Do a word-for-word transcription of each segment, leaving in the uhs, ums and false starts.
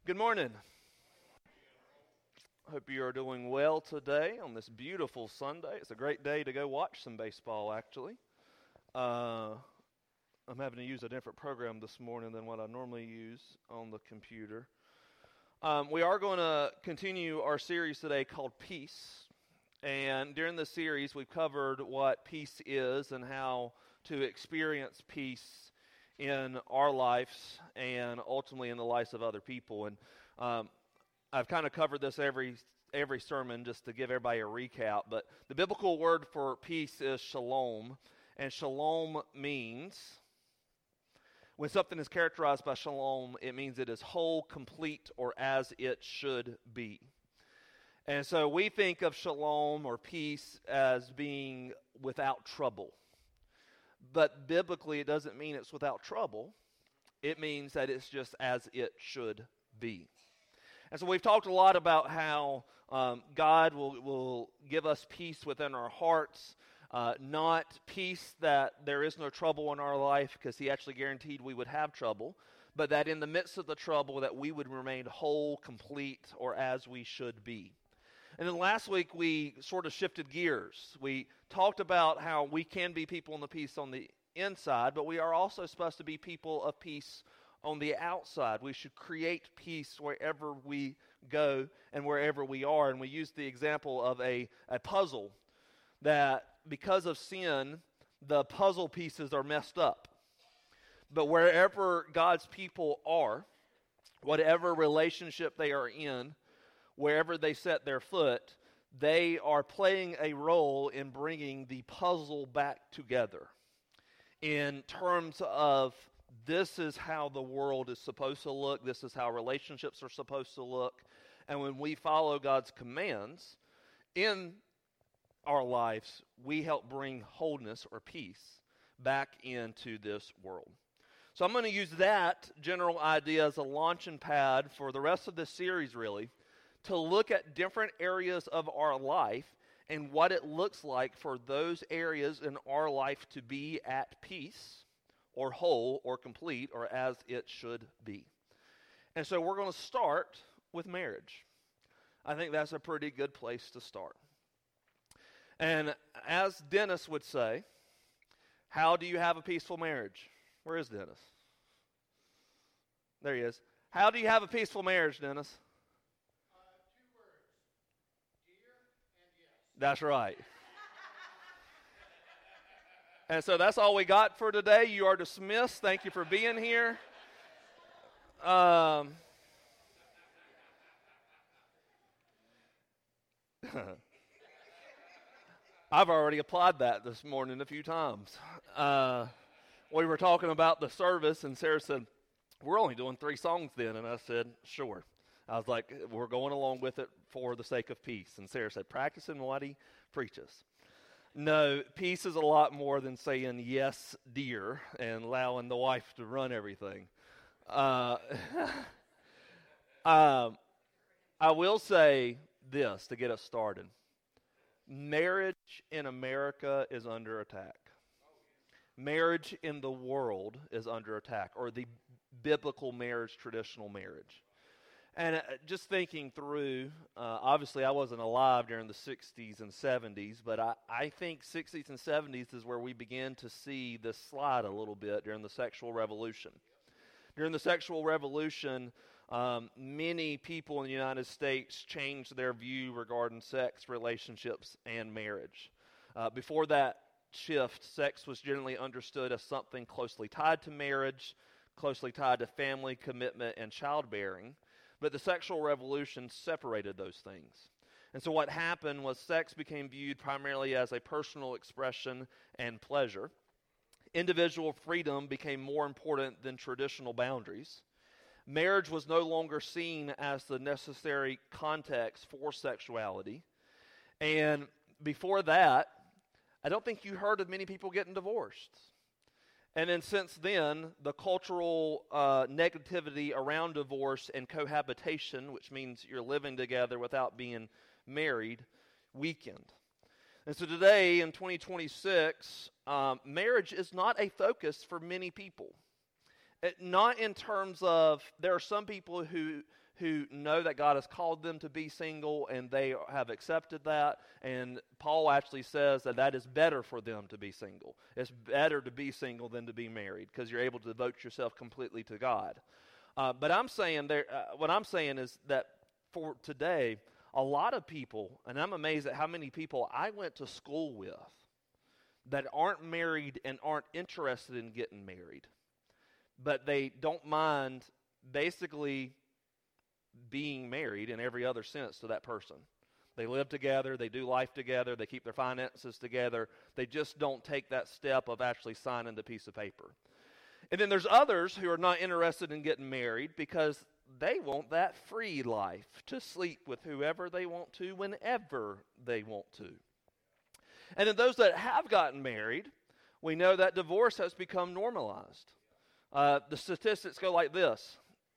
Good morning. Hope you are doing well today on this beautiful Sunday. It's a great day to go watch some baseball, actually. Uh, I'm having to use a different program this morning than what I normally use on the computer. Um, we are going to continue our series today called Peace. And during this series, we've covered what peace is and how to experience peace in our lives and ultimately in the lives of other people. And um, I've kind of covered this every every sermon just to give everybody a recap. But the biblical word for peace is shalom. And shalom means, when something is characterized by shalom, it means it is whole, complete, or as it should be. And so we think of shalom or peace as being without trouble. But biblically, it doesn't mean it's without trouble. It means that it's just as it should be. And so we've talked a lot about how um, God will, will give us peace within our hearts, uh, not peace that there is no trouble in our life, because he actually guaranteed we would have trouble, but that in the midst of the trouble that we would remain whole, complete, or as we should be. And then last week we sort of shifted gears. We talked about how we can be people in the peace on the inside, but we are also supposed to be people of peace on the outside. We should create peace wherever we go and wherever we are. And we used the example of a, a puzzle that because of sin, the puzzle pieces are messed up. But wherever God's people are, whatever relationship they are in, wherever they set their foot, they are playing a role in bringing the puzzle back together in terms of this is how the world is supposed to look, this is how relationships are supposed to look, and when we follow God's commands in our lives, we help bring wholeness or peace back into this world. So I'm going to use that general idea as a launching pad for the rest of this series, really, to look at different areas of our life and what it looks like for those areas in our life to be at peace or whole or complete or as it should be. And so we're going to start with marriage. I think that's a pretty good place to start. And as Dennis would say, how do you have a peaceful marriage? Where is Dennis? There he is. How do you have a peaceful marriage, Dennis? That's right. And so that's all we got for today. You are dismissed. Thank you for being here. Um, I've already applied that this morning a few times. Uh, we were talking about the service, and Sarah said, we're only doing three songs then. And I said, sure. I was like, we're going along with it for the sake of peace. And Sarah said, practicing what he preaches. No, peace is a lot more than saying yes, dear, and allowing the wife to run everything. Uh, um, I will say this to get us started. Marriage in America is under attack. Marriage in the world is under attack, or the biblical marriage, traditional marriage. And uh, just thinking through, uh, obviously I wasn't alive during the sixties and seventies, but I, I think sixties and seventies is where we began to see this slide a little bit during the sexual revolution. During the sexual revolution, um, many people in the United States changed their view regarding sex, relationships, and marriage. Uh, before that shift, sex was generally understood as something closely tied to marriage, closely tied to family, commitment, and childbearing. But the sexual revolution separated those things. And so what happened was sex became viewed primarily as a personal expression and pleasure. Individual freedom became more important than traditional boundaries. Marriage was no longer seen as the necessary context for sexuality. And before that, I don't think you heard of many people getting divorced. And then since then, the cultural uh, negativity around divorce and cohabitation, which means you're living together without being married, weakened. And so today, in twenty twenty-six, um, marriage is not a focus for many people. It, not in terms of, there are some people who who know that God has called them to be single and they have accepted that, and Paul actually says that that is better for them to be single. It's better to be single than to be married because you're able to devote yourself completely to God. Uh, but I'm saying there, uh, what I'm saying is that for today, a lot of people, and I'm amazed at how many people I went to school with that aren't married and aren't interested in getting married, but they don't mind basically being married in every other sense to that person. They live together, they do life together, they keep their finances together. They just don't take that step of actually signing the piece of paper. And then there's others who are not interested in getting married because they want that free life to sleep with whoever they want to, whenever they want to. And then those that have gotten married, we know that divorce has become normalized. Uh, the statistics go like this.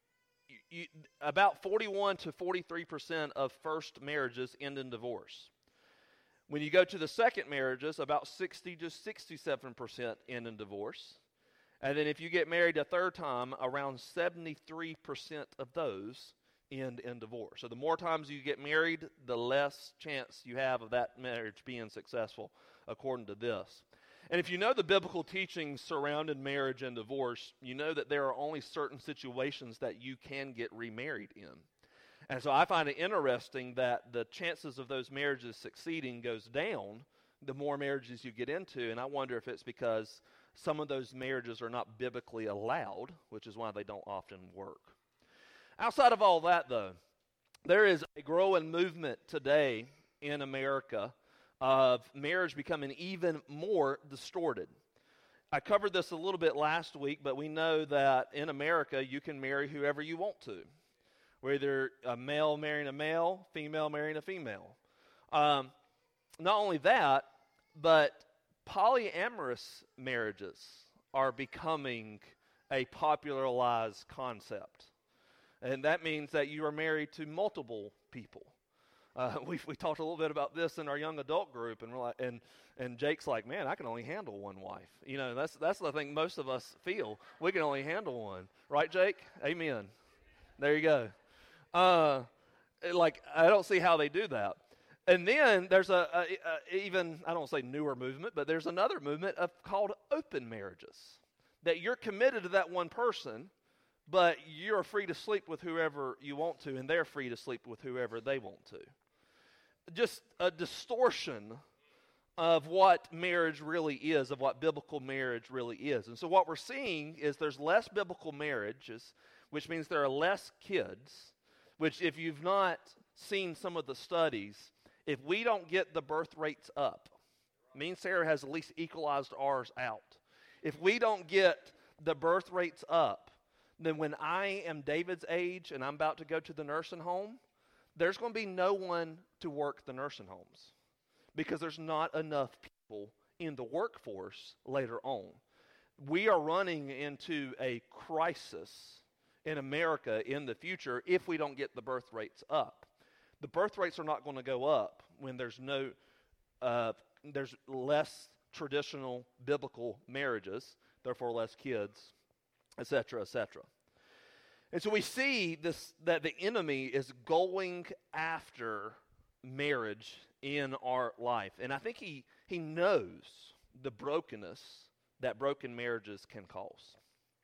You, you, about forty-one to forty-three percent of first marriages end in divorce. When you go to the second marriages, about sixty to sixty-seven percent end in divorce. And then if you get married a third time, around seventy-three percent of those end in divorce. So the more times you get married, the less chance you have of that marriage being successful, according to this. And if you know the biblical teachings surrounding marriage and divorce, you know that there are only certain situations that you can get remarried in. And so I find it interesting that the chances of those marriages succeeding goes down the more marriages you get into, and I wonder if it's because some of those marriages are not biblically allowed, which is why they don't often work. Outside of all that, though, there is a growing movement today in America of marriage becoming even more distorted. I covered this a little bit last week, but we know that in America you can marry whoever you want to, whether a male marrying a male, female marrying a female. Um, not only that, but polyamorous marriages are becoming a popularized concept. And that means that you are married to multiple people. Uh, we we talked a little bit about this in our young adult group, and we're like, and and Jake's like, man, I can only handle one wife. You know, that's that's the thing most of us feel. We can only handle one, right, Jake? Amen. There you go. Uh, like I don't see how they do that. And then there's a, a, a even I don't say newer movement, but there's another movement of called open marriages, that you're committed to that one person, but you're free to sleep with whoever you want to, and they're free to sleep with whoever they want to. Just a distortion of what marriage really is, of what biblical marriage really is. And so what we're seeing is there's less biblical marriages, which means there are less kids, which if you've not seen some of the studies, if we don't get the birth rates up, me and Sarah has at least equalized ours out. If we don't get the birth rates up, then when I am David's age and I'm about to go to the nursing home, there's going to be no one to work the nursing homes because there's not enough people in the workforce later on. We are running into a crisis in America in the future if we don't get the birth rates up. The birth rates are not going to go up when there's no, uh, there's less traditional biblical marriages, therefore less kids, et cetera, et cetera. And so we see this that the enemy is going after marriage in our life. And I think he, he knows the brokenness that broken marriages can cause.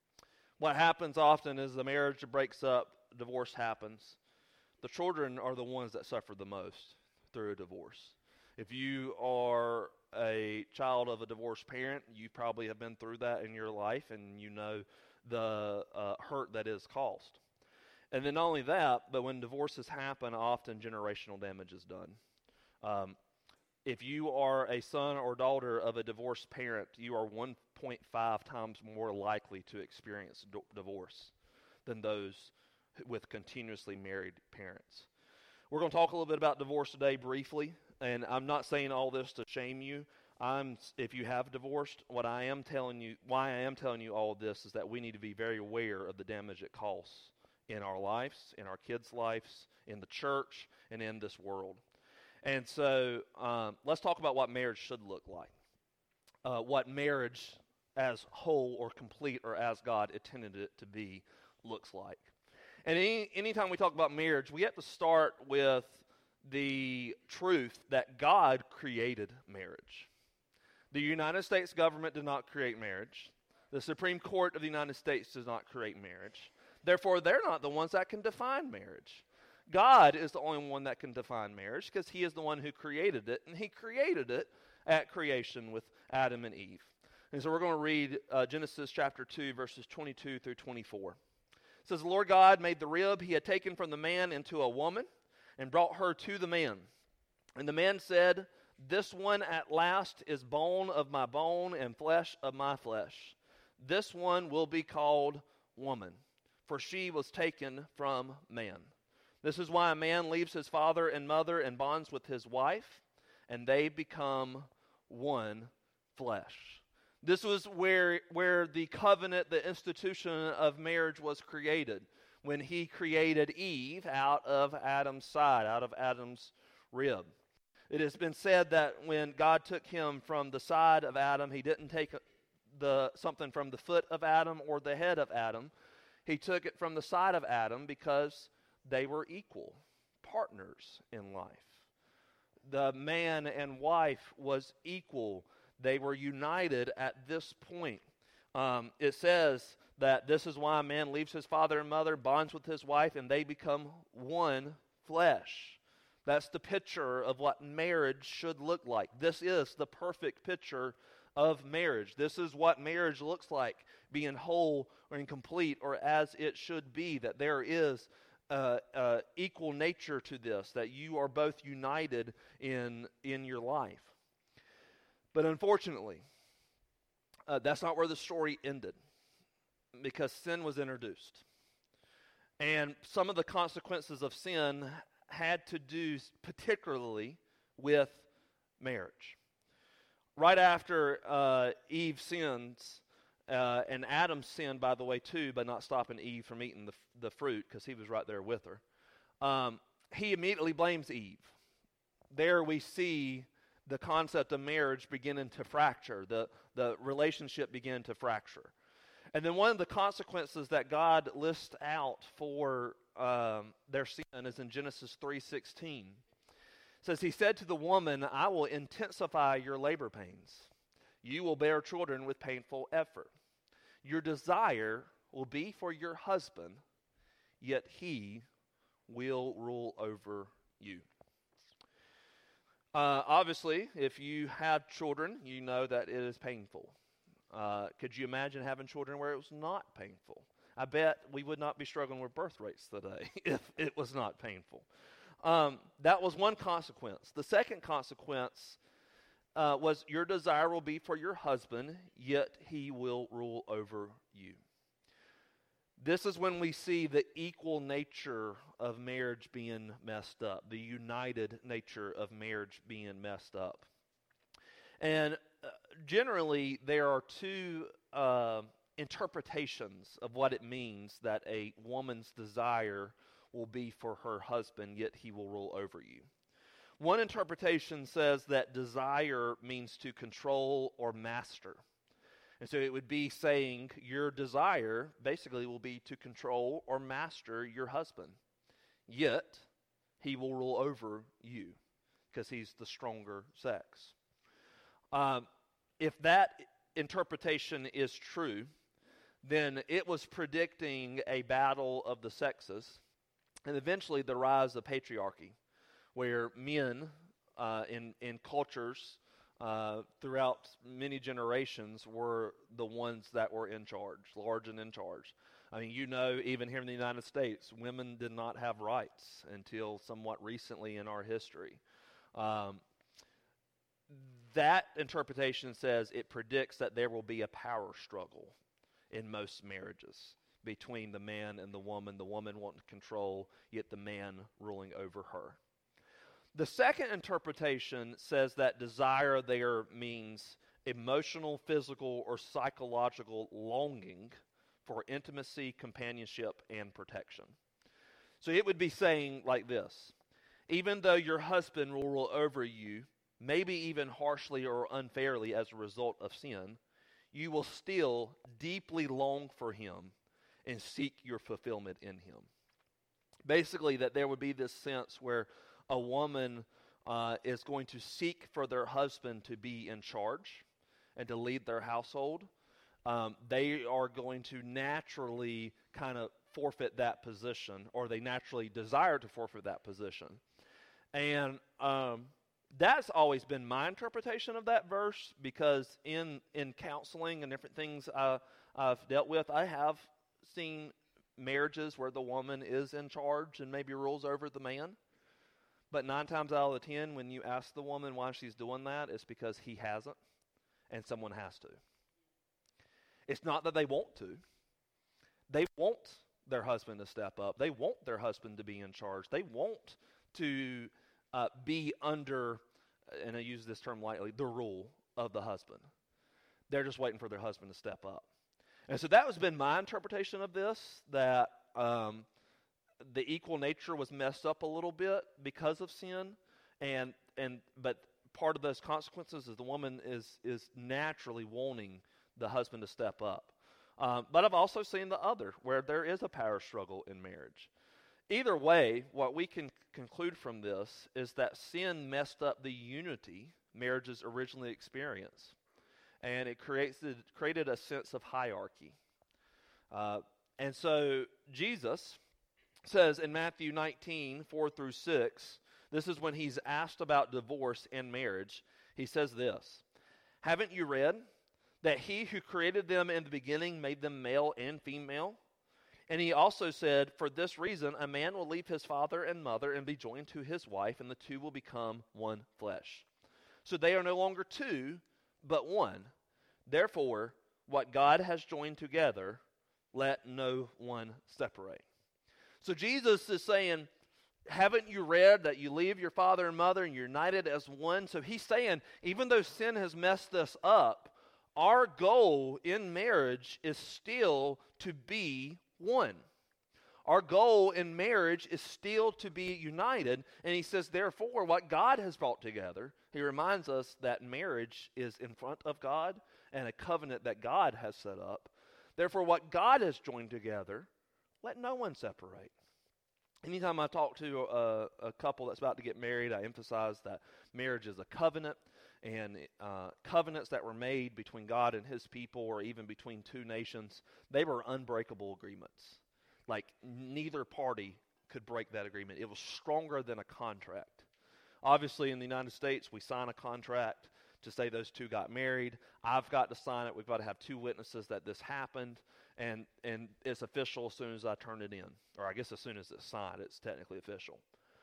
What happens often is the marriage breaks up, divorce happens. The children are the ones that suffer the most through a divorce. If you are a child of a divorced parent, you probably have been through that in your life, and you know the uh, hurt that is caused. And then not only that, but when divorces happen, often generational damage is done. Um, if you are a son or daughter of a divorced parent, you are one point five times more likely to experience d- divorce than those with continuously married parents. We're going to talk a little bit about divorce today briefly, and I'm not saying all this to shame you. I'm, if you have divorced, what I am telling you, why I am telling you all of this is that we need to be very aware of the damage it causes in our lives, in our kids' lives, in the church, and in this world. And so um, let's talk about what marriage should look like. Uh, what marriage as whole or complete or as God intended it to be looks like. And any anytime we talk about marriage, we have to start with the truth that God created marriage. The United States government did not create marriage. The Supreme Court of the United States does not create marriage. Therefore, they're not the ones that can define marriage. God is the only one that can define marriage because he is the one who created it, and he created it at creation with Adam and Eve. And so we're going to read uh, Genesis chapter two, verses twenty-two through twenty-four. It says, "The Lord God made the rib he had taken from the man into a woman and brought her to the man. And the man said, 'This one at last is bone of my bone and flesh of my flesh. This one will be called woman, for she was taken from man. This is why a man leaves his father and mother and bonds with his wife, and they become one flesh.'" This was where, where the covenant, the institution of marriage was created, when he created Eve out of Adam's side, out of Adam's rib. It has been said that when God took him from the side of Adam, he didn't take the something from the foot of Adam or the head of Adam. He took it from the side of Adam because they were equal partners in life. The man and wife was equal. They were united at this point. Um, it says that this is why a man leaves his father and mother, bonds with his wife, and they become one flesh. That's the picture of what marriage should look like. This is the perfect picture of marriage. This is what marriage looks like, being whole or incomplete or as it should be, that there is uh, uh, equal nature to this, that you are both united in, in your life. But unfortunately, uh, that's not where the story ended, because sin was introduced. And some of the consequences of sin had to do particularly with marriage. Right after uh, Eve sins, uh, and Adam sinned, by the way, too, by not stopping Eve from eating the, the fruit, because he was right there with her, um, he immediately blames Eve. There we see the concept of marriage beginning to fracture, the, the relationship begin to fracture. And then one of the consequences that God lists out for um, their sin is in Genesis three sixteen. It says, "He said to the woman, 'I will intensify your labor pains. You will bear children with painful effort. Your desire will be for your husband, yet he will rule over you.'" Uh, obviously, if you had children, you know that it is painful. Uh, could you imagine having children where it was not painful? I bet we would not be struggling with birth rates today if it was not painful. Um, that was one consequence. The second consequence uh, was your desire will be for your husband, yet he will rule over you. This is when we see the equal nature of marriage being messed up, the united nature of marriage being messed up. And uh, generally, there are two uh, interpretations of what it means that a woman's desire will be for her husband, yet he will rule over you. One interpretation says that desire means to control or master. And so it would be saying your desire basically will be to control or master your husband. Yet, he will rule over you because he's the stronger sex. Um, if that interpretation is true, then it was predicting a battle of the sexes and eventually the rise of patriarchy, where men uh, in, in cultures Uh, throughout many generations were the ones that were in charge, large and in charge. I mean, you know, even here in the United States, women did not have rights until somewhat recently in our history. Um, that interpretation says it predicts that there will be a power struggle in most marriages between the man and the woman, the woman wanting control, yet the man ruling over her. The second interpretation says that desire there means emotional, physical, or psychological longing for intimacy, companionship, and protection. So it would be saying like this: even though your husband will rule over you, maybe even harshly or unfairly as a result of sin, you will still deeply long for him and seek your fulfillment in him. Basically, that there would be this sense where a woman uh, is going to seek for their husband to be in charge and to lead their household. Um, they are going to naturally kind of forfeit that position, or they naturally desire to forfeit that position. And um, that's always been my interpretation of that verse, because in in counseling and different things uh, I've dealt with, I have seen marriages where the woman is in charge and maybe rules over the man. But nine times out of the ten, when you ask the woman why she's doing that, it's because he hasn't and someone has to. It's not that they want to. They want their husband to step up. They want their husband to be in charge. They want to uh, be under, and I use this term lightly, the rule of the husband. They're just waiting for their husband to step up. And so that has been my interpretation of this, that um, the equal nature was messed up a little bit because of sin, and and but part of those consequences is the woman is is naturally wanting the husband to step up. Um, but I've also seen the other, where there is a power struggle in marriage. Either way, what we can conclude from this is that sin messed up the unity marriages originally experienced. And it creates it created a sense of hierarchy. Uh, and so Jesus says in Matthew nineteen, four through six, this is when he's asked about divorce and marriage. He says this, "Haven't you read that he who created them in the beginning made them male and female? And he also said, for this reason, a man will leave his father and mother and be joined to his wife, and the two will become one flesh. So they are no longer two, but one. Therefore, what God has joined together, let no one separate." So Jesus is saying, haven't you read that you leave your father and mother and you're united as one? So he's saying, even though sin has messed us up, our goal in marriage is still to be one. Our goal in marriage is still to be united. And he says, therefore, what God has brought together, he reminds us that marriage is in front of God and a covenant that God has set up. Therefore, what God has joined together, let no one separate. Anytime I talk to a, a couple that's about to get married, I emphasize that marriage is a covenant, and uh, covenants that were made between God and his people, or even between two nations, they were unbreakable agreements. Like, neither party could break that agreement. It was stronger than a contract. Obviously, in the United States, we sign a contract to say those two got married. I've got to sign it. We've got to have two witnesses that this happened, and and it's official as soon as I turn it in. Or I guess as soon as it's signed, it's technically official.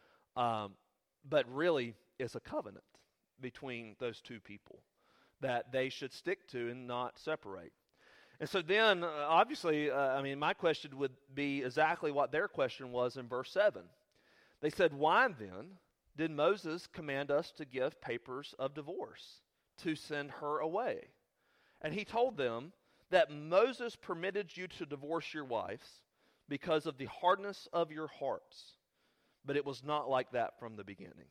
Um, but really, it's a covenant between those two people that they should stick to and not separate. And so then, uh, obviously, uh, I mean, my question would be exactly what their question was in verse seven. They said, why then did Moses command us to give papers of divorce, to send her away? And he told them that Moses permitted you to divorce your wives because of the hardness of your hearts, but it was not like that from the beginning.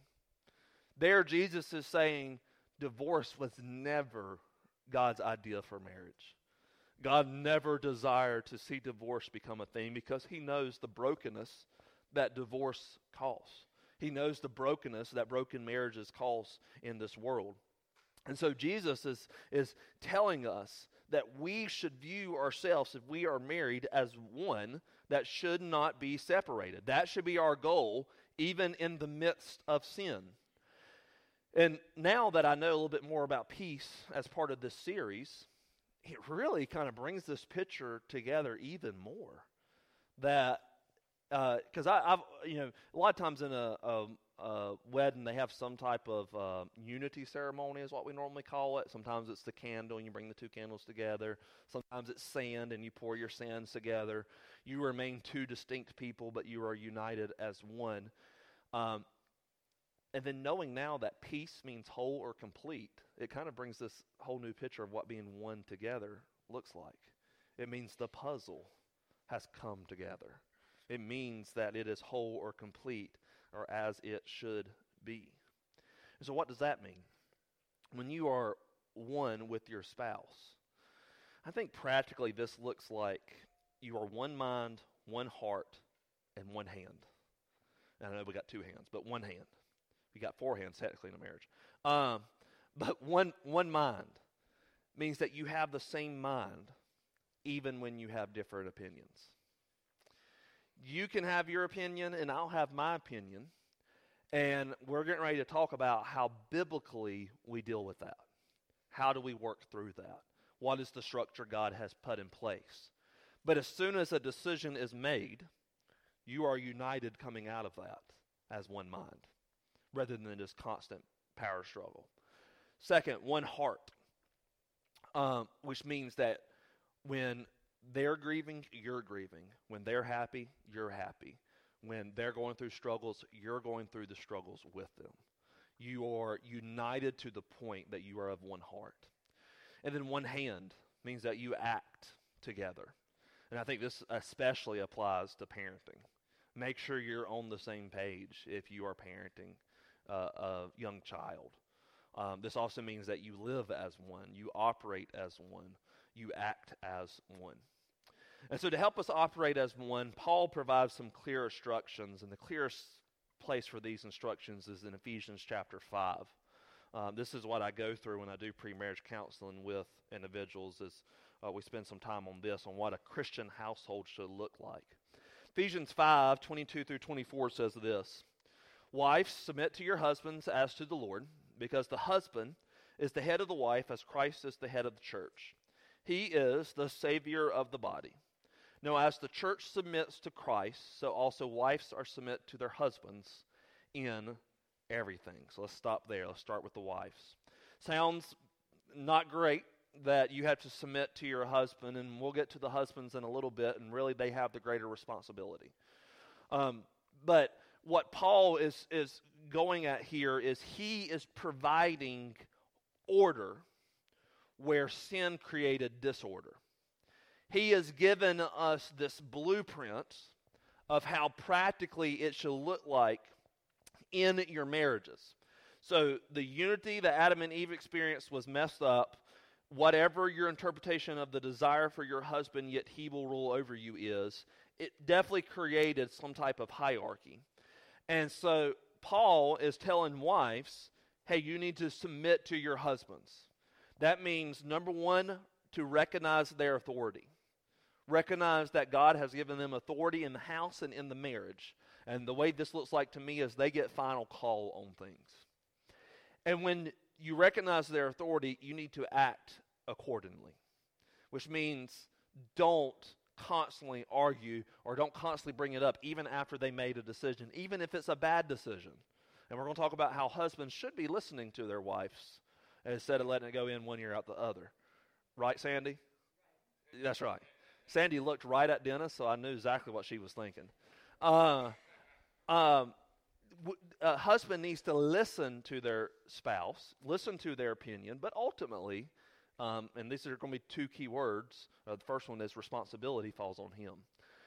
There, Jesus is saying divorce was never God's idea for marriage. God never desired to see divorce become a thing, because he knows the brokenness that divorce causes. He knows the brokenness that broken marriages cause in this world. And so Jesus is, is telling us that we should view ourselves, if we are married, as one that should not be separated. That should be our goal, even in the midst of sin. And now that I know a little bit more about peace as part of this series, it really kind of brings this picture together even more. That, because uh, I've, you know, a lot of times in a, a, a wedding, they have some type of uh, unity ceremony is what we normally call it. Sometimes it's the candle, and you bring the two candles together. Sometimes it's sand, and you pour your sands together. You remain two distinct people, but you are united as one. Um, And then knowing now that peace means whole or complete, it kind of brings this whole new picture of what being one together looks like. It means the puzzle has come together. It means that it is whole or complete, or as it should be. And so what does that mean? When you are one with your spouse, I think practically this looks like you are one mind, one heart, and one hand. And I know we got two hands, but one hand. We got four hands technically in a marriage. Um, but one one mind means that you have the same mind even when you have different opinions. You can have your opinion and I'll have my opinion. And we're getting ready to talk about how biblically we deal with that. How do we work through that? What is the structure God has put in place? But as soon as a decision is made, you are united coming out of that as one mind, rather than just constant power struggle. Second, one heart, um, which means that when they're grieving, you're grieving. When they're happy, you're happy. When they're going through struggles, you're going through the struggles with them. You are united to the point that you are of one heart. And then one hand means that you act together. And I think this especially applies to parenting. Make sure you're on the same page if you are parenting uh, a young child. Um, this also means that you live as one, you operate as one, you act as one. And so to help us operate as one, Paul provides some clear instructions, and the clearest place for these instructions is in Ephesians chapter five. Um, this is what I go through when I do pre-marriage counseling with individuals, is uh, we spend some time on this, on what a Christian household should look like. Ephesians five, twenty-two through twenty-four says this: Wives, submit to your husbands as to the Lord, because the husband is the head of the wife, as Christ is the head of the church. He is the Savior of the body. Now, as the church submits to Christ, so also wives are submit to their husbands in everything. So let's stop there. Let's start with the wives. Sounds not great that you have to submit to your husband, and we'll get to the husbands in a little bit, and really they have the greater responsibility. Um, but what Paul is, is going at here is he is providing order where sin created disorder. He has given us this blueprint of how practically it should look like in your marriages. So the unity that Adam and Eve experienced was messed up. Whatever your interpretation of the desire for your husband, yet he will rule over you is, it definitely created some type of hierarchy. And so Paul is telling wives, hey, you need to submit to your husbands. That means, number one, to recognize their authority. Recognize that God has given them authority in the house and in the marriage. And the way this looks like to me is they get final call on things. And when you recognize their authority, you need to act accordingly. Which means don't constantly argue or don't constantly bring it up even after they made a decision, even if it's a bad decision. And we're going to talk about how husbands should be listening to their wives instead of letting it go in one ear out the other. Right, Sandy? That's right. Sandy looked right at Dennis, so I knew exactly what she was thinking. Uh, um, w- a husband needs to listen to their spouse, listen to their opinion, but ultimately, um, and these are going to be two key words. Uh, the first one is responsibility falls on him.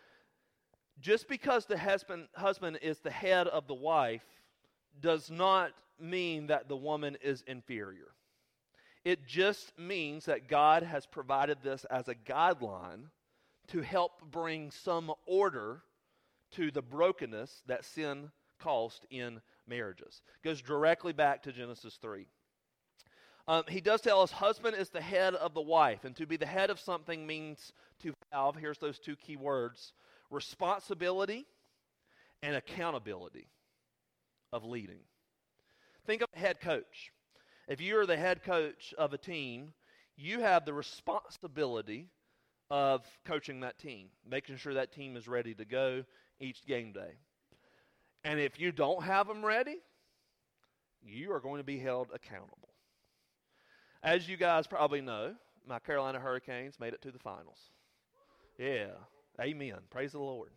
Just because the husband, husband is the head of the wife does not mean that the woman is inferior. It just means that God has provided this as a guideline to help bring some order to the brokenness that sin caused in marriages. It goes directly back to Genesis three. Um, he does tell us husband is the head of the wife, and to be the head of something means to have, here's those two key words, responsibility and accountability of leading. Think of a head coach. If you're the head coach of a team, you have the responsibility of coaching that team, making sure that team is ready to go each game day. And if you don't have them ready, you are going to be held accountable. As you guys probably know, my Carolina Hurricanes made it to the finals. Yeah, amen. Praise the Lord.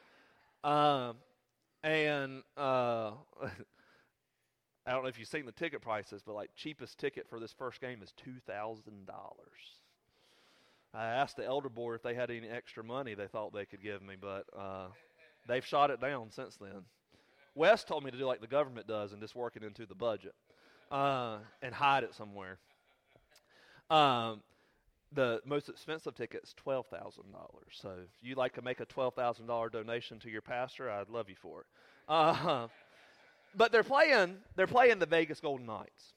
Um, and uh, I don't know if you've seen the ticket prices, but like cheapest ticket for this first game is two thousand dollars. I asked the elder board if they had any extra money they thought they could give me, but uh, they've shot it down since then. Wes told me to do like the government does and just work it into the budget uh, and hide it somewhere. Um, The most expensive ticket is twelve thousand dollars. So if you'd like to make a twelve thousand dollars donation to your pastor, I'd love you for it. Uh, but they're playing, they're playing the Vegas Golden Knights.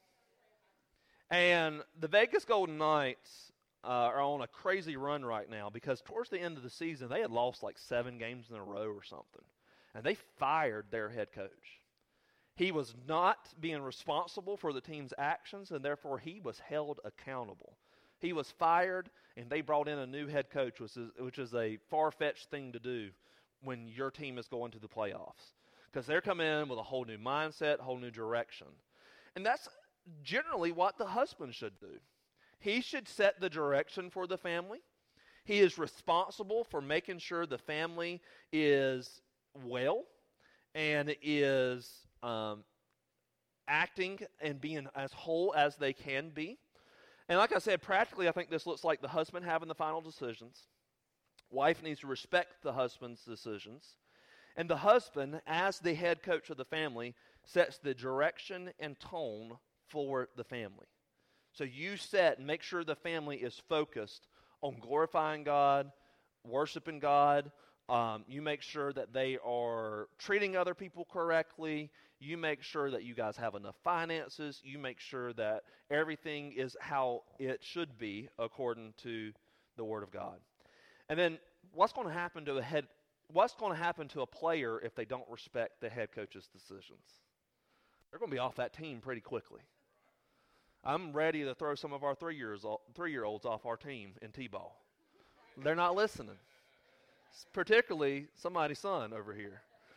And the Vegas Golden Knights uh, are on a crazy run right now because towards the end of the season, they had lost like seven games in a row or something. And they fired their head coach. He was not being responsible for the team's actions, and therefore he was held accountable. He was fired, and they brought in a new head coach, which is, which is a far-fetched thing to do when your team is going to the playoffs. Because they're coming in with a whole new mindset, whole new direction. And that's generally what the husband should do. He should set the direction for the family. He is responsible for making sure the family is well and is um, acting and being as whole as they can be. And like I said, practically, I think this looks like the husband having the final decisions. Wife needs to respect the husband's decisions. And the husband, as the head coach of the family, sets the direction and tone for the family. So you set and make sure the family is focused on glorifying God, worshiping God. Um, you make sure that they are treating other people correctly. You make sure that you guys have enough finances. You make sure that everything is how it should be according to the Word of God. And then what's going to happen to a head? What's going to happen to a player if they don't respect the head coach's decisions? They're going to be off that team pretty quickly. I'm ready to throw some of our three years three-year-olds off our team in T-ball. They're not listening. Particularly somebody's son over here.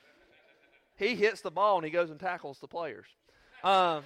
He hits the ball and he goes and tackles the players. Um,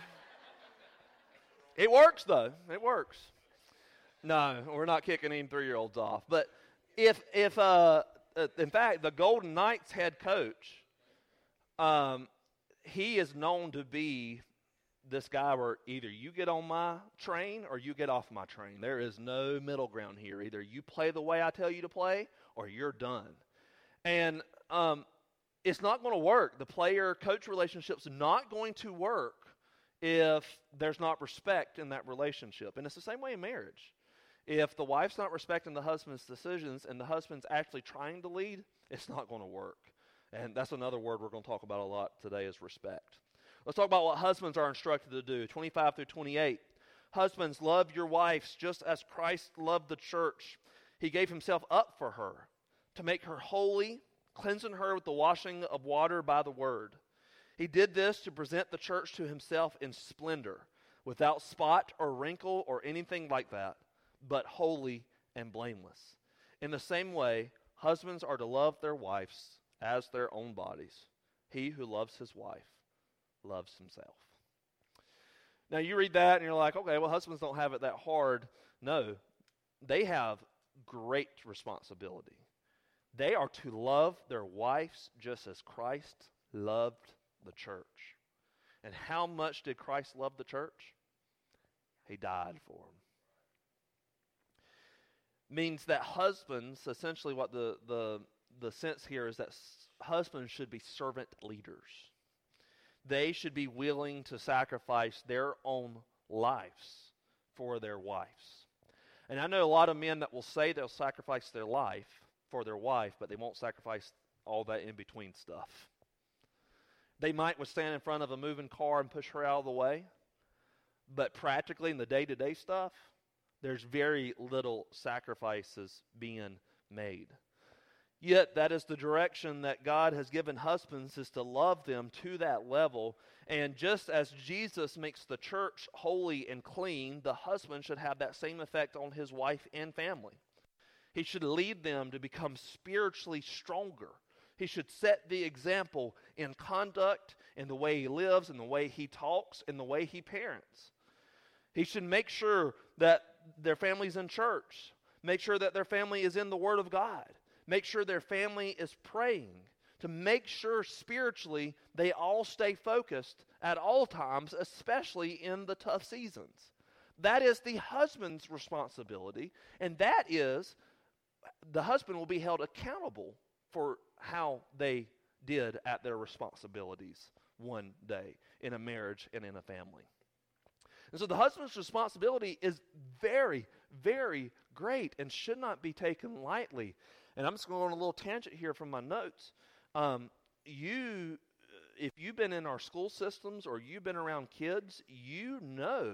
it works, though. It works. No, we're not kicking any three-year-olds off. But if, if uh, in fact, the Golden Knights head coach, um, he is known to be this guy where either you get on my train or you get off my train. There is no middle ground here. Either you play the way I tell you to play or you're done. And um, it's not going to work. The player-coach relationship's not going to work if there's not respect in that relationship. And it's the same way in marriage. If the wife's not respecting the husband's decisions and the husband's actually trying to lead, it's not going to work. And that's another word we're going to talk about a lot today is respect. Let's talk about what husbands are instructed to do, twenty-five through twenty-eight. Husbands, love your wives just as Christ loved the church. He gave himself up for her to make her holy, cleansing her with the washing of water by the word. He did this to present the church to himself in splendor, without spot or wrinkle or anything like that, but holy and blameless. In the same way, husbands are to love their wives as their own bodies. He who loves his wife loves himself. Now you read that and you're like, okay, well, husbands don't have it that hard. No, they have great responsibility. They are to love their wives just as Christ loved the church. And how much did Christ love the church? He died for them. Means that husbands, essentially what the, the, the sense here is that husbands should be servant leaders. They should be willing to sacrifice their own lives for their wives. And I know a lot of men that will say they'll sacrifice their life for their wife, but they won't sacrifice all that in between stuff. They might stand in front of a moving car and push her out of the way, but practically in the day-to-day stuff, there's very little sacrifices being made. Yet that is the direction that God has given husbands, is to love them to that level. And just as Jesus makes the church holy and clean, the husband should have that same effect on his wife and family. He should lead them to become spiritually stronger. He should set the example in conduct, in the way he lives, in the way he talks, in the way he parents. He should make sure that their family's in church. Make sure that their family is in the Word of God. Make sure their family is praying, to make sure spiritually they all stay focused at all times, especially in the tough seasons. That is the husband's responsibility, and that is, the husband will be held accountable for how they did at their responsibilities one day in a marriage and in a family. And so the husband's responsibility is very, very great and should not be taken lightly. And I'm just going on a little tangent here from my notes. Um, you, if you've been in our school systems or you've been around kids, you know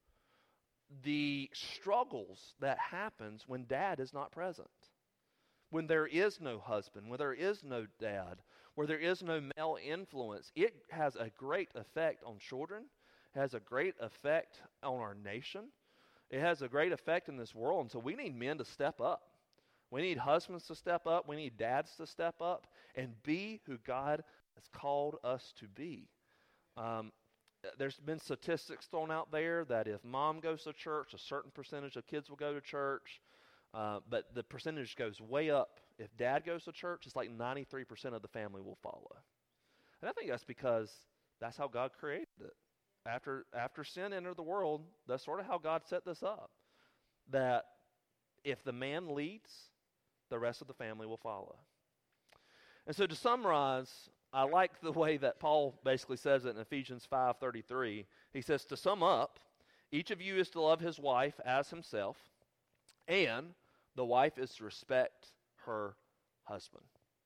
the struggles that happens when dad is not present. When there is no husband, when there is no dad, where there is no male influence, it has a great effect on children. It has a great effect on our nation. It has a great effect in this world. And so we need men to step up. We need husbands to step up. We need dads to step up and be who God has called us to be. Um, there's been statistics thrown out there that if mom goes to church, a certain percentage of kids will go to church. Uh, but the percentage goes way up. If dad goes to church, it's like ninety-three percent of the family will follow. And I think that's because that's how God created it. After after sin entered the world, that's sort of how God set this up. That if the man leads, the rest of the family will follow. And so to summarize, I like the way that Paul basically says it in Ephesians five thirty-three. He says, to sum up, each of you is to love his wife as himself, and the wife is to respect her husband.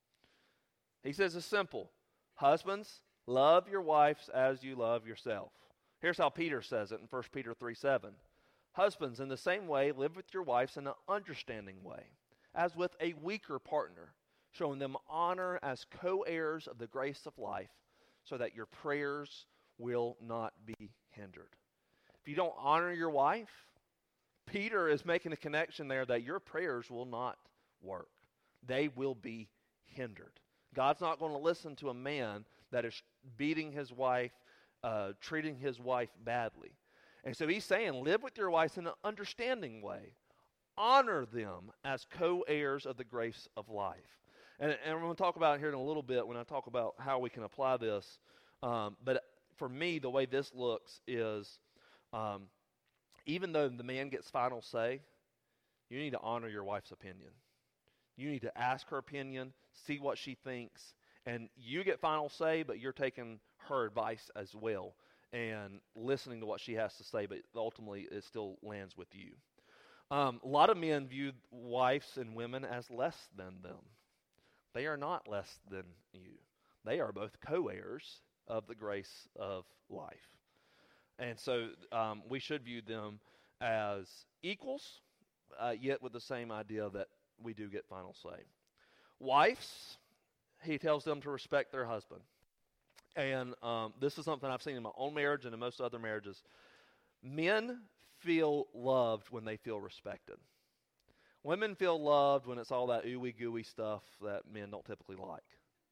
He says it's simple. Husbands, love your wives as you love yourself. Here's how Peter says it in First Peter three seven. Husbands, in the same way, live with your wives in an understanding way, as with a weaker partner, showing them honor as co-heirs of the grace of life, so that your prayers will not be hindered. If you don't honor your wife, Peter is making a connection there that your prayers will not work. They will be hindered. God's not going to listen to a man that is beating his wife, uh, treating his wife badly. And so he's saying, live with your wives in an understanding way. Honor them as co-heirs of the grace of life. And, and we're going to talk about it here in a little bit when I talk about how we can apply this. Um, but for me, the way this looks is, um, even though the man gets final say, you need to honor your wife's opinion. You need to ask her opinion, see what she thinks, and you get final say, but you're taking her advice as well and listening to what she has to say, but ultimately it still lands with you. Um, a lot of men view wives and women as less than them. They are not less than you. They are both co-heirs of the grace of life. And so um, we should view them as equals, uh, yet with the same idea that we do get final say. Wives, he tells them to respect their husband. And um, this is something I've seen in my own marriage and in most other marriages. Men feel loved when they feel respected. Women feel loved when it's all that ooey gooey stuff that men don't typically like.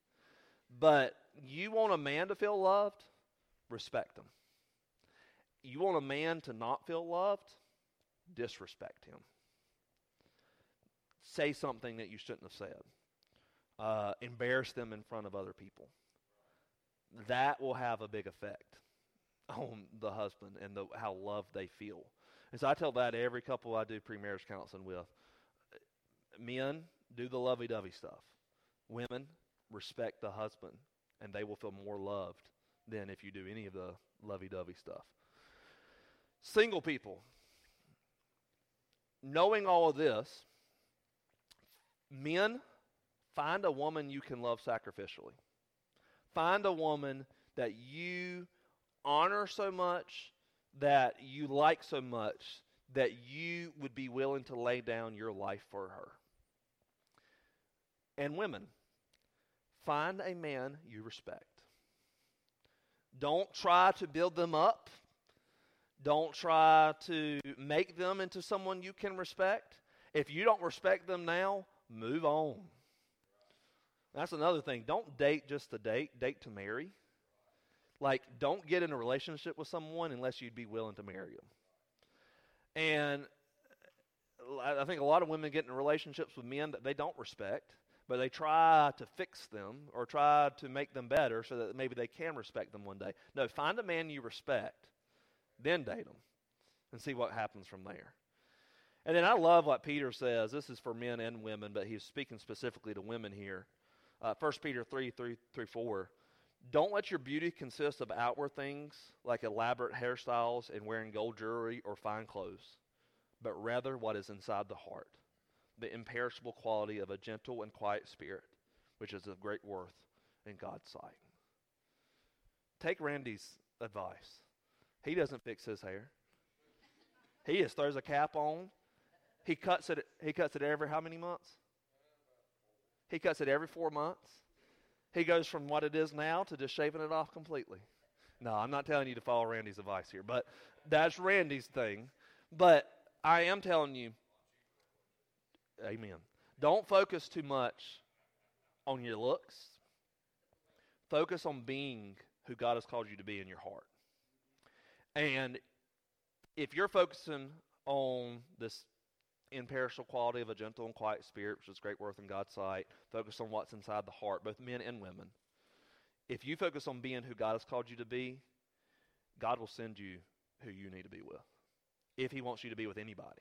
But you want a man to feel loved? Respect him. You want a man to not feel loved? Disrespect him. Say something that you shouldn't have said. Uh, embarrass them in front of other people. That will have a big effect on the husband and the, how loved they feel. And so I tell that to every couple I do pre-marriage counseling with. Men, do the lovey-dovey stuff. Women, respect the husband, and they will feel more loved than if you do any of the lovey-dovey stuff. Single people, knowing all of this, men, find a woman you can love sacrificially. Find a woman that you honor so much, that you like so much, that you would be willing to lay down your life for her. And women, find a man you respect. Don't try to build them up. Don't try to make them into someone you can respect. If you don't respect them now, move on. That's another thing. Don't date just to date. Date to marry. Like, don't get in a relationship with someone unless you'd be willing to marry them. And I think a lot of women get in relationships with men that they don't respect, but they try to fix them or try to make them better so that maybe they can respect them one day. No, find a man you respect, then date them, and see what happens from there. And then I love what Peter says. This is for men and women, but he's speaking specifically to women here. Uh, First Peter three, three through four. Don't let your beauty consist of outward things like elaborate hairstyles and wearing gold jewelry or fine clothes, but rather what is inside the heart, the imperishable quality of a gentle and quiet spirit, which is of great worth in God's sight. Take Randy's advice. He doesn't fix his hair. He just throws a cap on. He cuts it. He cuts it every how many months? He cuts it every four months. He goes from what it is now to just shaving it off completely. No, I'm not telling you to follow Randy's advice here, but that's Randy's thing. But I am telling you, amen, don't focus too much on your looks. Focus on being who God has called you to be in your heart. And if you're focusing on this imperishable quality of a gentle and quiet spirit, which is great worth in God's sight, focus on what's inside the heart, both men and women. If you focus on being who God has called you to be, God will send you who you need to be with, if he wants you to be with anybody.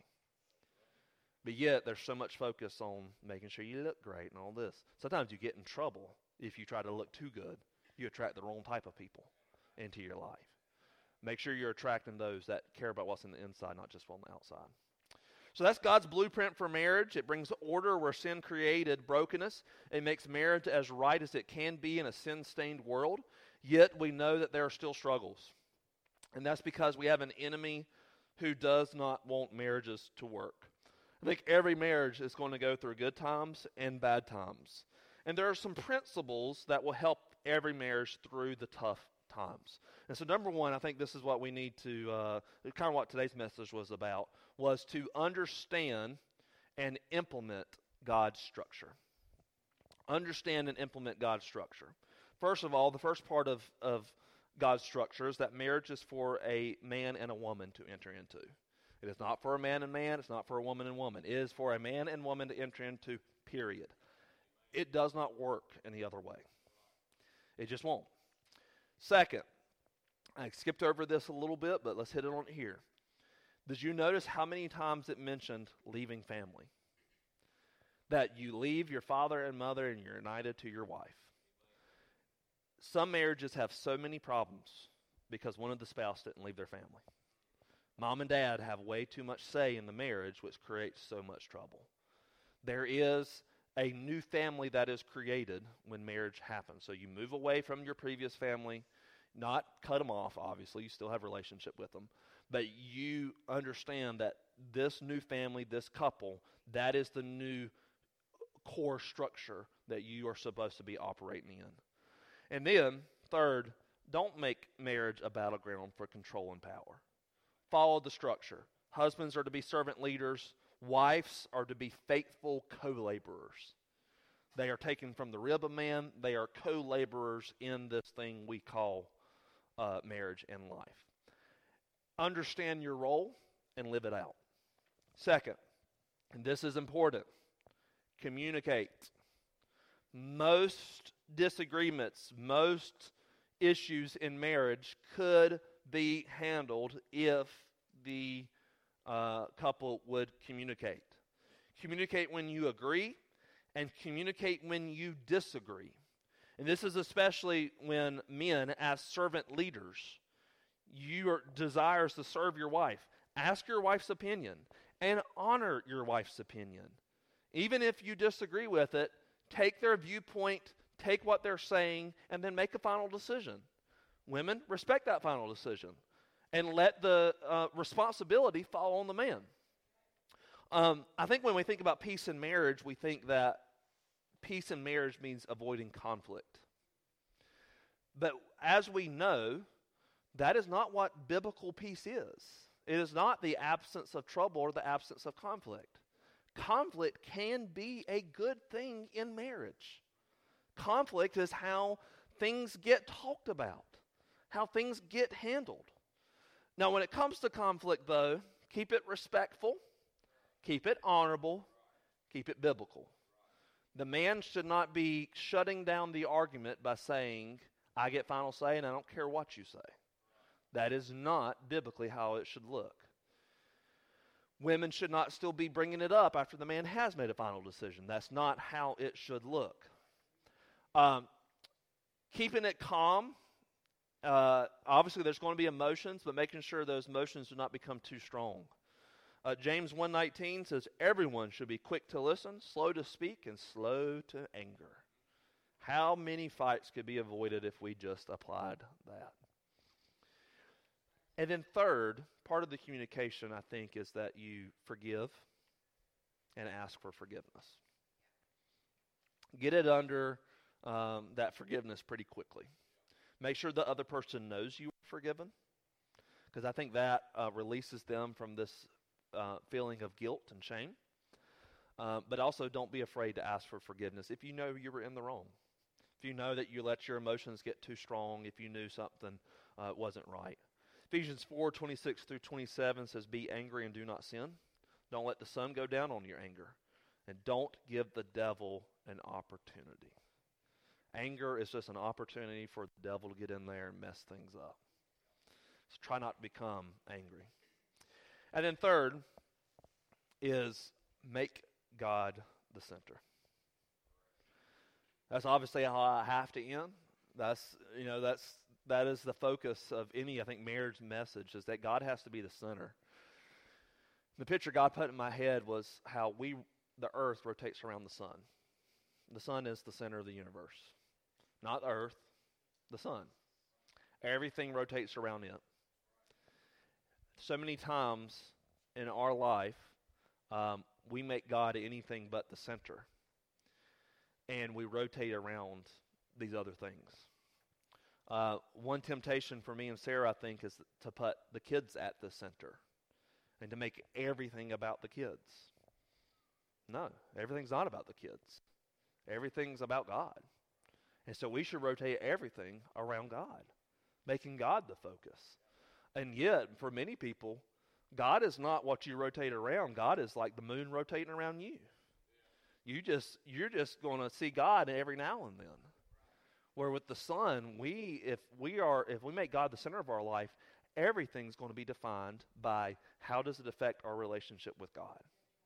But yet, there's so much focus on making sure you look great and all this. Sometimes you get in trouble if you try to look too good. You attract the wrong type of people into your life. Make sure you're attracting those that care about what's in the inside, not just on the outside. So that's God's blueprint for marriage. It brings order where sin created brokenness. It makes marriage as right as it can be in a sin-stained world. Yet we know that there are still struggles. And that's because we have an enemy who does not want marriages to work. I think every marriage is going to go through good times and bad times. And there are some principles that will help every marriage through the tough times. And so number one, I think this is what we need to, uh, kind of what today's message was about, was to understand and implement God's structure. Understand and implement God's structure. First of all, the first part of, of God's structure is that marriage is for a man and a woman to enter into. It is not for a man and man. It's not for a woman and woman. It is for a man and woman to enter into, period. It does not work any other way. It just won't. Second, I skipped over this a little bit, but let's hit it on here. Did you notice how many times it mentioned leaving family? That you leave your father and mother and you're united to your wife. Some marriages have so many problems because one of the spouse didn't leave their family. Mom and dad have way too much say in the marriage, which creates so much trouble. There is a new family that is created when marriage happens. So you move away from your previous family, not cut them off, obviously. You still have a relationship with them. But you understand that this new family, this couple, that is the new core structure that you are supposed to be operating in. And then, third, don't make marriage a battleground for control and power. Follow the structure. Husbands are to be servant leaders. Wives are to be faithful co-laborers. They are taken from the rib of man. They are co-laborers in this thing we call uh, marriage and life. Understand your role and live it out. Second, and this is important, communicate. Most disagreements, most issues in marriage could be handled if the uh, couple would communicate. Communicate when you agree and communicate when you disagree. And this is especially when men, as servant leaders, your desires to serve your wife. Ask your wife's opinion and honor your wife's opinion. Even if you disagree with it, take their viewpoint, take what they're saying, and then make a final decision. Women, respect that final decision and let the uh, responsibility fall on the man. Um, I think when we think about peace in marriage, we think that peace in marriage means avoiding conflict. But as we know, that is not what biblical peace is. It is not the absence of trouble or the absence of conflict. Conflict can be a good thing in marriage. Conflict is how things get talked about, how things get handled. Now, when it comes to conflict, though, keep it respectful, keep it honorable, keep it biblical. The man should not be shutting down the argument by saying, I get final say and I don't care what you say. That is not biblically how it should look. Women should not still be bringing it up after the man has made a final decision. That's not how it should look. Um, Keeping it calm. Uh, obviously, there's going to be emotions, but making sure those emotions do not become too strong. Uh, James one nineteen says, everyone should be quick to listen, slow to speak, and slow to anger. How many fights could be avoided if we just applied that? And then third, part of the communication, I think, is that you forgive and ask for forgiveness. Get it under um, that forgiveness pretty quickly. Make sure the other person knows you are forgiven, because I think that uh, releases them from this uh, feeling of guilt and shame. Uh, but also don't be afraid to ask for forgiveness if you know you were in the wrong. If you know that you let your emotions get too strong, if you knew something uh, wasn't right. Ephesians four twenty-six through twenty-seven says, be angry and do not sin. Don't let the sun go down on your anger. And don't give the devil an opportunity. Anger is just an opportunity for the devil to get in there and mess things up. So try not to become angry. And then third is make God the center. That's obviously how I have to end. That's, you know, that's, that is the focus of any, I think, marriage message, is that God has to be the center. The picture God put in my head was how we, the earth rotates around the sun. The sun is the center of the universe. Not the earth, the sun. Everything rotates around it. So many times in our life, um, we make God anything but the center. And we rotate around these other things. Uh, one temptation for me and Sarah, I think, is to put the kids at the center and to make everything about the kids. No, everything's not about the kids. Everything's about God. And so we should rotate everything around God, making God the focus. And yet, for many people, God is not what you rotate around. God is like the moon rotating around you. You just, you're just going to see God every now and then. Where with the sun, we, if we are, if we make God the center of our life, everything's going to be defined by how does it affect our relationship with God.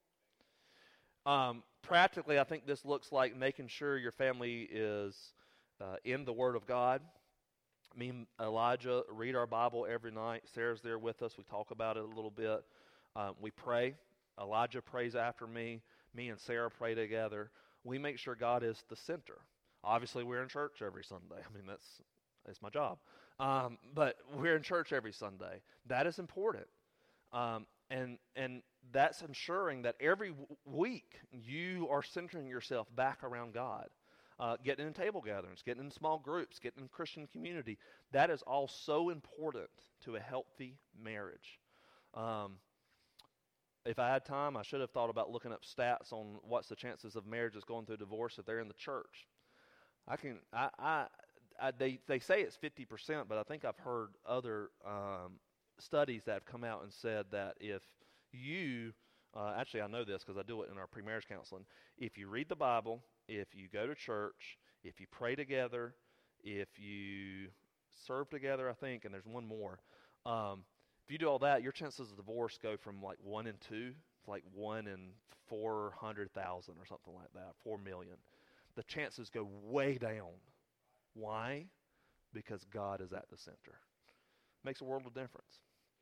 Um, practically, I think this looks like making sure your family is uh, in the Word of God. Me and Elijah read our Bible every night. Sarah's there with us. We talk about it a little bit. Um, we pray. Elijah prays after me. Me and Sarah pray together. We make sure God is the center. Obviously, we're in church every Sunday. I mean, that's that's my job. Um, but we're in church every Sunday. That is important. Um, and and that's ensuring that every w- week you are centering yourself back around God. Uh, getting in table gatherings, getting in small groups, getting in Christian community. That is all so important to a healthy marriage. Um, if I had time, I should have thought about looking up stats on what's the chances of marriages going through divorce if they're in the church. I can, I, I, I they they say it's fifty percent, but I think I've heard other um, studies that have come out and said that if you, uh, actually I know this because I do it in our pre-marriage counseling, if you read the Bible, if you go to church, if you pray together, if you serve together, I think, and there's one more, um, if you do all that, your chances of divorce go from like one in two to like one in four hundred thousand or something like that, four million. The chances go way down. Why? Because God is at the center. Makes a world of difference.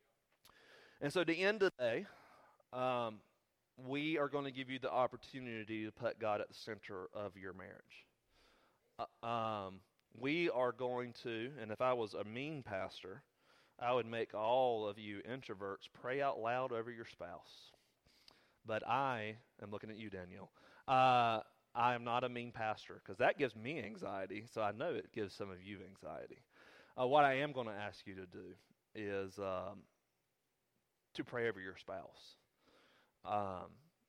And so to end today, um, we are going to give you the opportunity to put God at the center of your marriage. Uh, um, we are going to, and if I was a mean pastor, I would make all of you introverts pray out loud over your spouse. But I am looking at you, Danielle. Uh, I am not a mean pastor because that gives me anxiety, so I know it gives some of you anxiety. Uh, what I am going to ask you to do is um, to pray over your spouse. Um,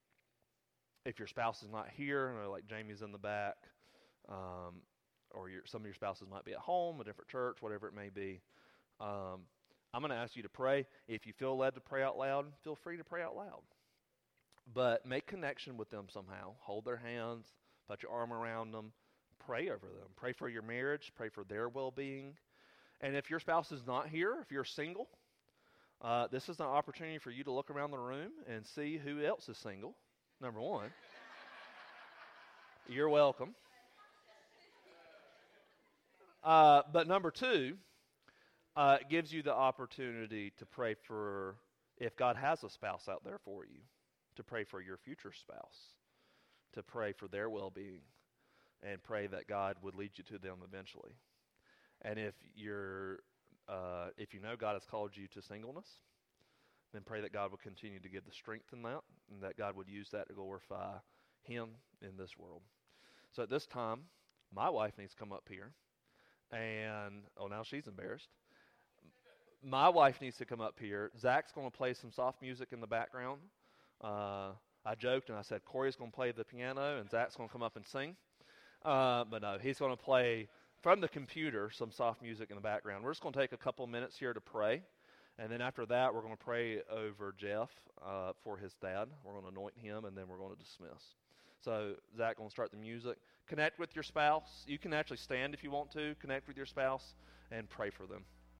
if your spouse is not here, or like Jamie's in the back, um, or your, some of your spouses might be at home, a different church, whatever it may be, um, I'm going to ask you to pray. If you feel led to pray out loud, feel free to pray out loud. But make connection with them somehow. Hold their hands, put your arm around them, pray over them. Pray for your marriage, pray for their well-being. And if your spouse is not here, if you're single, uh, this is an opportunity for you to look around the room and see who else is single, number one. You're welcome. Uh, but number two, uh, it gives you the opportunity to pray for, if God has a spouse out there for you, to pray for your future spouse, to pray for their well-being, and pray that God would lead you to them eventually. And if you're, uh, if you know God has called you to singleness, then pray that God will continue to give the strength in that, and that God would use that to glorify Him in this world. So at this time, my wife needs to come up here, and, oh, now she's embarrassed. My wife needs to come up here. Zach's going to play some soft music in the background. Uh, I joked and I said, Corey's going to play the piano, and Zach's going to come up and sing. Uh, but no, he's going to play from the computer some soft music in the background. We're just going to take a couple minutes here to pray. And then after that, we're going to pray over Jeff uh, for his dad. We're going to anoint him, and then we're going to dismiss. So Zach going to start the music. Connect with your spouse. You can actually stand if you want to. Connect with your spouse and pray for them.